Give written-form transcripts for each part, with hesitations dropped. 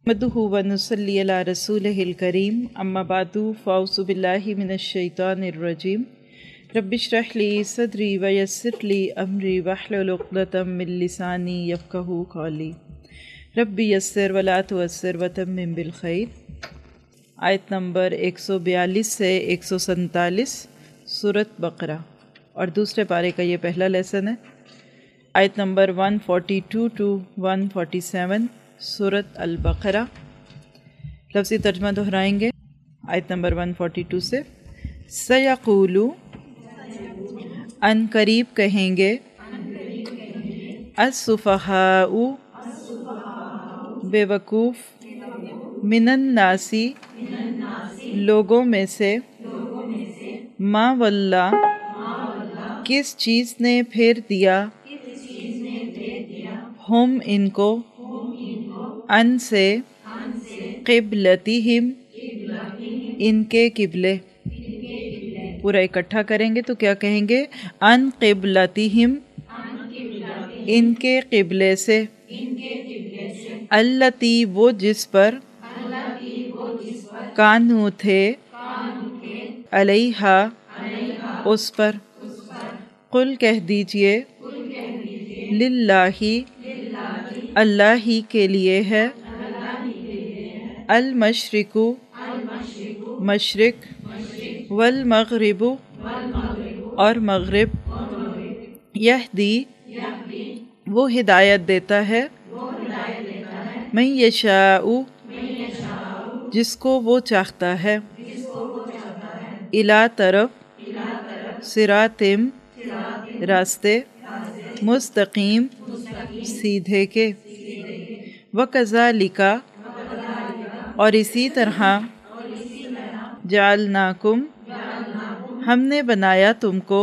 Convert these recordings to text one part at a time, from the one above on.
نحمده ونصلي على رسوله الكريم اما بعد فاعوذ بالله من الشيطان الرجيم رب اشرح لي صدري ويسر لي امري واحلل عقدة من لساني يفقهوا قولي رب يسر ولا تعسر وتمم بالخير۔ آیت نمبر 142 سے 147 سورۃ بقرہ اور دوسرے پارے کا یہ پہلا لیسن ہے۔ آیت نمبر 142 to 147 سورۃ البقرہ۔ لفظی ترجمہ دہرائیں گے آیت نمبر 142 سے۔ سیقولو ان قریب کہیں گے، السفہاء بے وقوف، من الناسی لوگوں میں سے، ما واللہ کس چیز نے پھیر دیا، ہم ان کو، ان سے، قبلتہم ان کے قبلے۔ پورا اکٹھا کریں گے تو کیا کہیں گے؟ ان قبلتہم ان کے قبلے سے، التی وہ جس پر، کانو تھے، علیہا اس پر، قل کہہ دیجئے، للہ اللہ ہی کے لیے ہے، المشرق مشرق، والمغرب اور مغرب، یہدی وہ ہدایت دیتا ہے، من یشاء جس کو وہ چاہتا ہے، الی طرف، صراطم راستے، مستقیم سیدھے کے، وَكَذَلِكَ اور اسی طرح، جعلناکم ہم نے بنایا تم کو،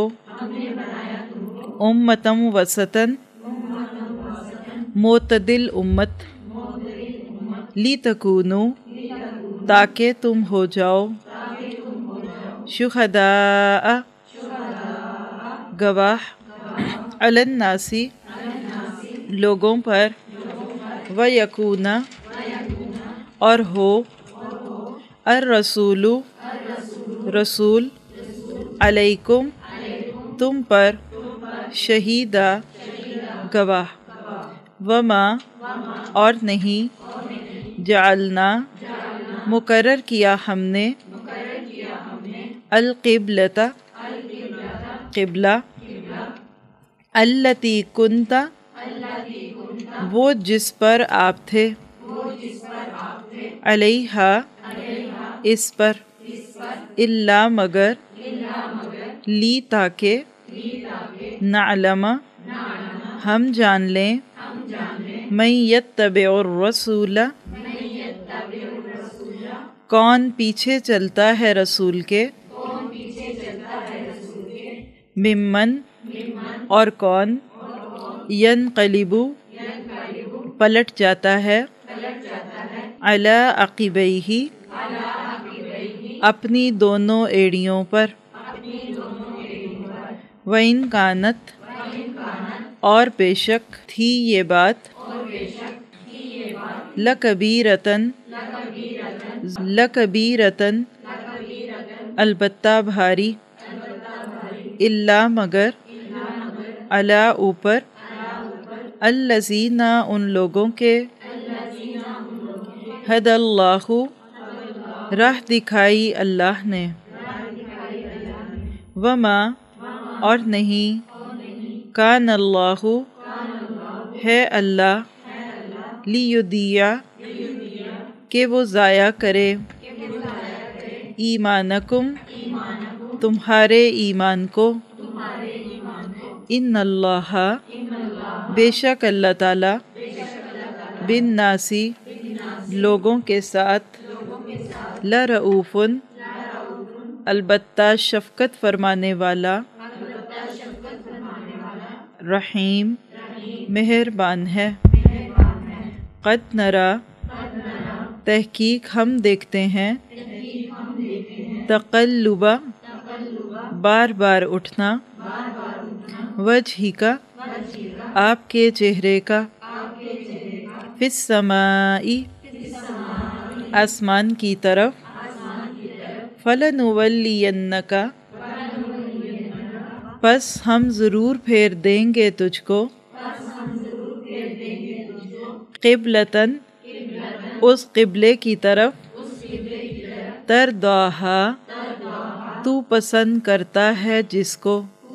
امۃ وسطاً معتدل امت، لِتَکُونُوا تاکہ تم ہو جاؤ، شہداء گواہ، علی الناس لوگوں پر، وَیَکُونَ اور ہو، الرسول رسول، علیکم تم پر، شہیدا گواہ، وما اور نہیں، جعلنا مقرر کیا ہم نے، القبلۃ قبلہ، التی کنت وہ جس پر آپ تھے، علیہا اس پر، الا مگر، لی تاکہ، نعلم ہم جان لیں، من یتبع الرسول کون پیچھے چلتا ہے رسول کے، ممن اور کون، ینقلب پلٹ جاتا ہے، علی عقبیہ اپنی دونوں ایڑیوں پر، وَإِن کانت اور بے شک تھی یہ بات، لَکَبِیرَةً لَکَبِیرَةً البتہ بھاری، الا مگر، علی اوپر، الذین ان لوگوں کے، ہدی اللہ راہ دکھائی اللہ نے، وما اور نہیں، کان اللہ ہے اللہ، لیضیع کہ وہ ضائع کرے، ایمانکم تمہارے ایمان کو، ان اللہ بے شک اللہ تعالی، بالناس لوگوں کے ساتھ، لرؤوف البتہ شفقت فرمانے والا، رحیم مہربان ہے، قد نری تحقیق ہم دیکھتے ہیں، تقلب بار بار اٹھنا، وجہک آپ کے چہرے کا، فی السماء آسمان کی طرف فَلَنُوَلِّيَنَّكَ پس ہم ضرور پھیر دیں گے تجھ کو قبلتاً اس قبلے کی طرف ترضاہا تو پسند کرتا ہے جس کو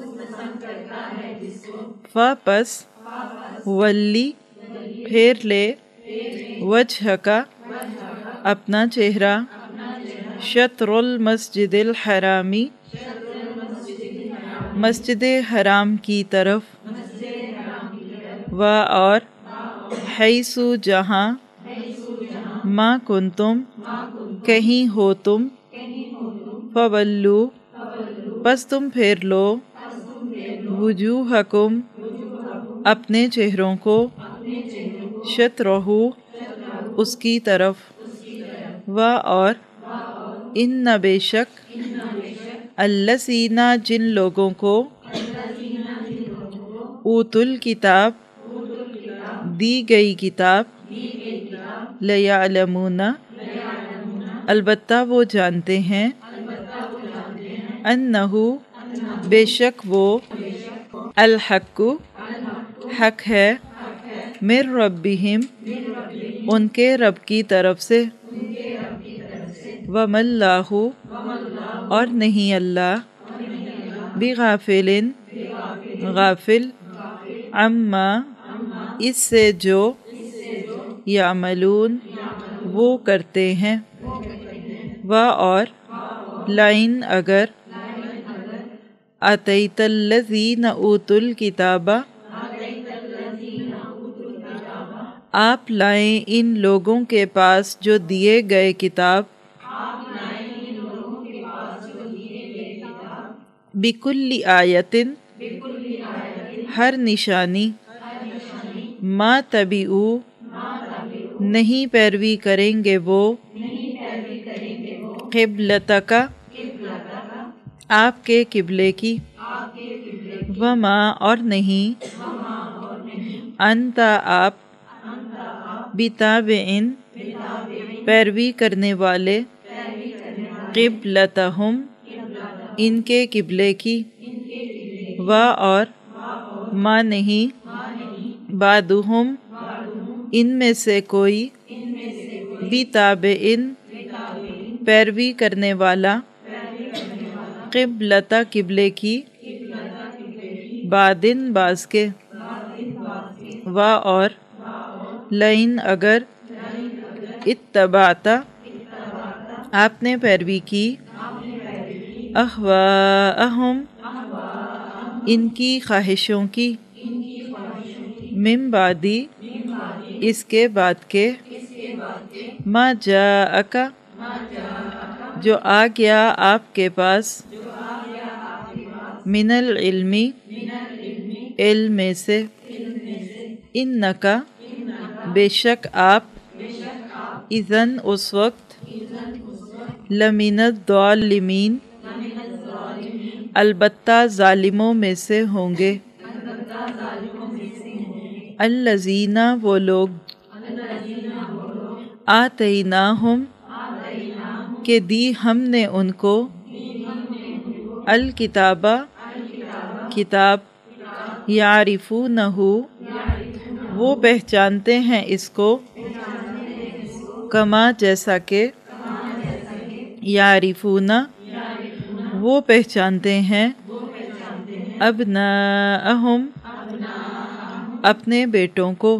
پس ولی پھیر لے وجہک اپنا چہرہ شطر المسجد الحرامی مسجد حرام کی طرف اور حیثو جہاں ما کنتم کہیں ہو تم فولو پس تم پھیر لو وجوہکم اپنے چہروں کو شطرہ اس کی طرف اور ان بے شک الذین جن لوگوں کو اوتوا الکتاب دی گئی کتاب لیعلمون البتہ وہ جانتے ہیں انہو بے شک وہ الحق حق ہے من ربہم ان کے رب کی طرف سے وما اللہ اور نہیں اللہ بغافل غافل عما اس سے جو یعملون وہ کرتے ہیں اور لئن اگر آتیت الذین اوتوا الکتاب آپ لائیں ان لوگوں کے پاس جو دیے گئے کتاب بکل آیت ہر نشانی ما تبعو نہیں پیروی کریں گے وہ قبلتک آپ کے قبلے کی وما اور نہیں انت آپ بتابعن پیروی کرنے والے قبلتہم ان کے قبلے کی اور ما نہیں بعدہم ان میں سے کوئی بتابعن پیروی کرنے والا قبلتا قبلے کی بعدن بعض کے اور لئن اگر اتبعتا آپ نے پیروی کی اہواءہم ان کی خواہشوں کی من بعدی اس کے بعد کے ما جاءک جو آ گیا آپ کے پاس من العلم علم سے انکا بے شک آپ اذن اس وقت لمن الظالمین البتہ ظالموں میں سے ہوں گے الذین وہ لوگ آتیناہم کہ دی ہم نے ان کو الکتاب کتاب یعرفونہ وہ پہچانتے ہیں اس کو کما جیسا کہ یعرفون وہ پہچانتے ہیں ابناءہم اپنے بیٹوں کو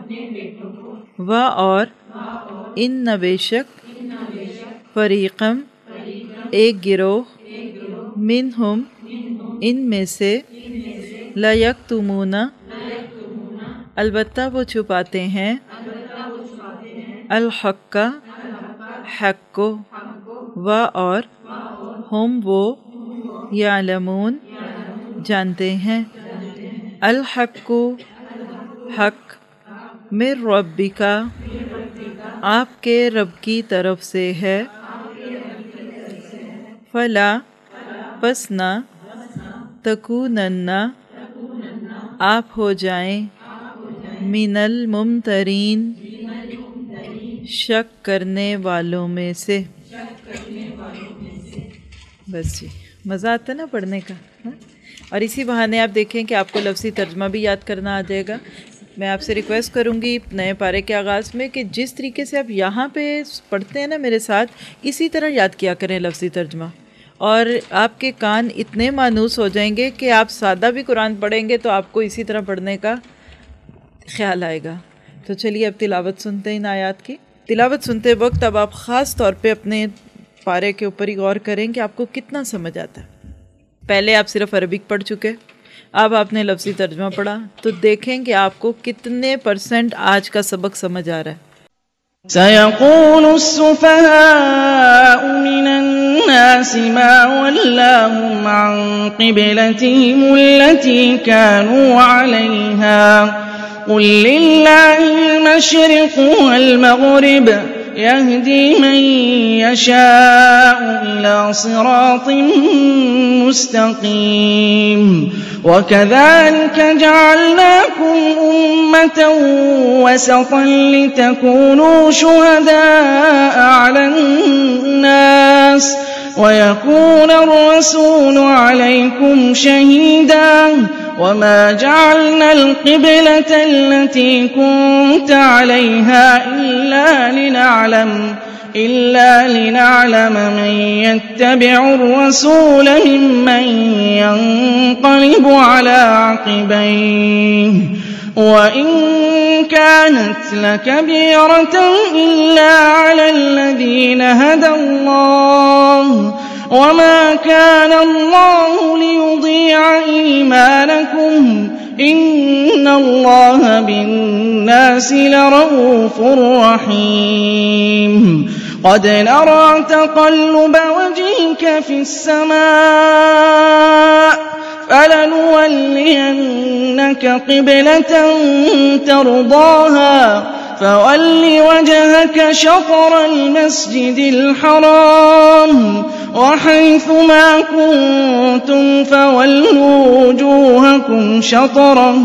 اور ان بے شک فریقم ایک گروہ منہم ان میں سے لیکتمون البتہ وہ چھپاتے ہیں الحق حق کو اور ہم وہ یعلمون جانتے ہیں الحق حق من ربک آپ کے رب کی طرف سے ہے فلا پس نہ تکونن آپ ہو جائیں من الممترین शक करने वालों में से। बस जी, मज़ा आता है ना पढ़ने का, हा? और इसी बहाने आप देखें कि आपको लफ्ज़ी तर्जमा भी याद करना आ जाएगा। मैं आपसे रिक्वेस्ट करूँगी नए पारे के आगाज़ में कि जिस तरीके से आप यहाँ पे पढ़ते हैं ना मेरे साथ, इसी तरह याद किया करें लफ्ज़ी तर्जमा, और आपके कान इतने मानूस हो जाएंगे कि आप सादा भी कुरान पढ़ेंगे तो आपको इसी तरह पढ़ने का ख्याल आएगा। तो चलिए अब तिलावत सुनते हैं इन आयात की। तिलावत सुनते वक्त अब आप ख़ास तौर पे अपने पारे के ऊपर ही गौर करें कि आपको कितना समझ आता है। पहले आप सिर्फ अरबिक पढ़ चुके, अब आपने लफ्ज़ी तर्जमा पढ़ा, तो देखें कि आपको कितने % आज का सबक समझ आ रहा है। सयक़ूलु अस्सुफ़हाउ मिनन्नासि मा वल्लाहुम अन क़िबलतिहिम अल्लती कानू अलैहा क़ुल लिल्लाहिल मशरिक़ु वल मग़रिब यहदी मन यशाअु इला सिरातिन मुस्तक़ीम वकज़ालिक जअलनाकुम उम्मतन वसतन लितकूनू शुहदाअ अलन नास वयकून अर्रसूलु अलैकुम शहीदा वमा जअलना القبلة التي كنت عليها إلا لنعلم من يتبع الرسول ممن ينقلب على عقبيه وإن كانت لكبيرة إلا على الذين هدى الله وما كان الله ليضيع إيمانكم إن الله بالناس لرءوف رحيم قد نرى تقلب وجهك في السماء فلنولينك قبلة ترضاها فول وجهك شطر المسجد الحرام وحيث ما كنتم فولوا وجوهكم شطره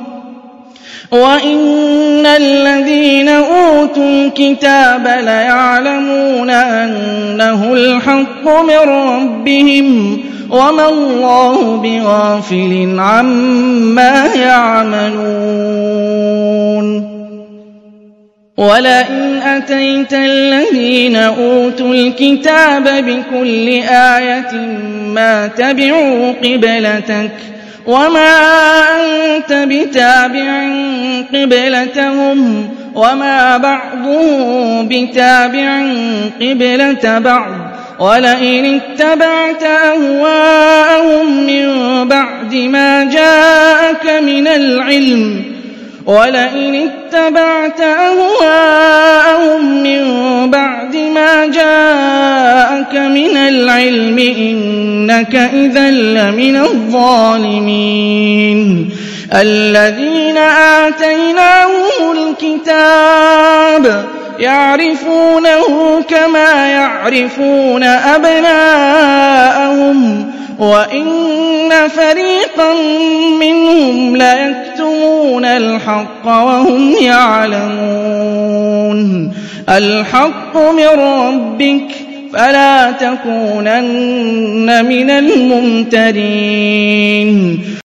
وإن الذين أوتوا الكتاب ليعلمون أنه الحق من ربهم وما الله بغافل عما يعملون ولئن أتيت الذين أوتوا الكتاب بكل آية ما تبعوا قبلتك وما أنت بتابع قبلتهم وما بعضهم بتابع قبلة بعض ولئن اتبعت أهواءهم من بعد ما جاءك من العلم إنك إذا لمن الظالمين الذين آتيناهم الكتاب يعرفونه كما يعرفون أبناءهم وإن فريقا منهم ليكتمون الحق وهم يعلمون الحق من ربك فلا تكونن من الممترين